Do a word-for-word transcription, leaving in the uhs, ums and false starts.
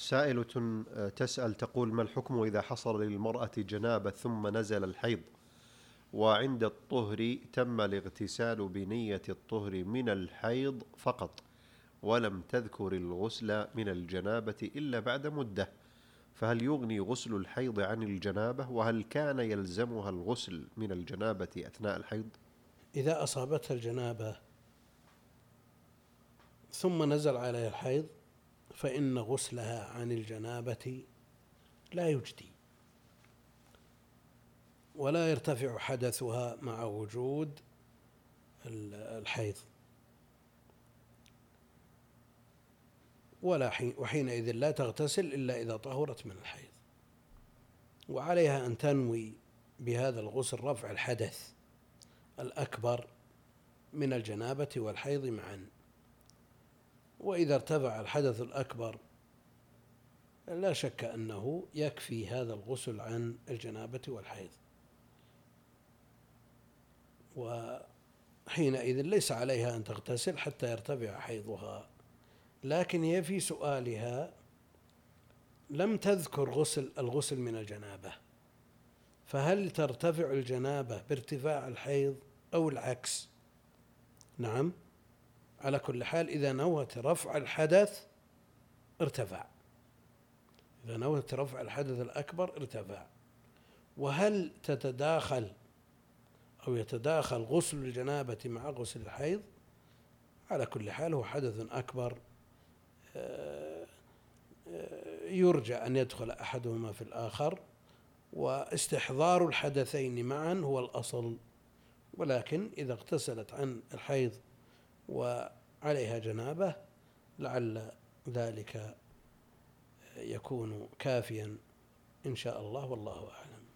سائلة تسأل تقول: ما الحكم إذا حصل للمرأة جنابة ثم نزل الحيض، وعند الطهر تم الاغتسال بنية الطهر من الحيض فقط، ولم تذكر الغسل من الجنابة إلا بعد مدة، فهل يغني غسل الحيض عن الجنابة؟ وهل كان يلزمها الغسل من الجنابة أثناء الحيض؟ إذا أصابتها الجنابة ثم نزل عليها الحيض فإن غسلها عن الجنابة لا يجدي، ولا يرتفع حدثها مع وجود الحيض، ولا حين وحينئذ لا تغتسل إلا إذا طهرت من الحيض، وعليها أن تنوي بهذا الغسل رفع الحدث الأكبر من الجنابة والحيض معا. وإذا ارتفع الحدث الأكبر لا شك أنه يكفي هذا الغسل عن الجنابة والحيض، وحينئذ ليس عليها أن تغتسل حتى يرتفع حيضها. لكن هي في سؤالها لم تذكر غسل الغسل من الجنابة، فهل ترتفع الجنابة بارتفاع الحيض أو العكس؟ نعم، على كل حال إذا نوت رفع الحدث ارتفع، إذا نوت رفع الحدث الأكبر ارتفع. وهل تتداخل أو يتداخل غسل الجنابة مع غسل الحيض؟ على كل حال هو حدث أكبر يرجى أن يدخل أحدهما في الآخر، واستحضار الحدثين معا هو الأصل. ولكن إذا اغتسلت عن الحيض وعليها جنابة لعل ذلك يكون كافيا إن شاء الله، والله أعلم.